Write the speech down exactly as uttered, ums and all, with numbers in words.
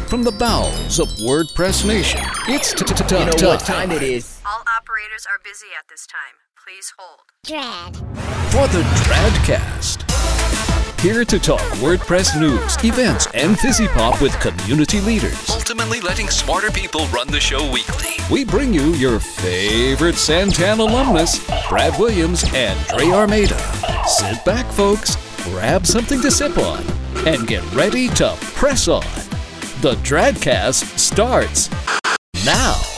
From the bowels of WordPress Nation, it's t t t You know time. what time it is. All operators are busy at this time. Please hold. Drad. For the Dradcast. Here to talk WordPress news, events, and fizzy pop with community leaders. Ultimately letting smarter people run the show weekly. We bring you your favorite Santan alumnus, Brad Williams and Dre Armada. Sit back, folks, grab something to sip on, and get ready to press on. The Dradcast starts now.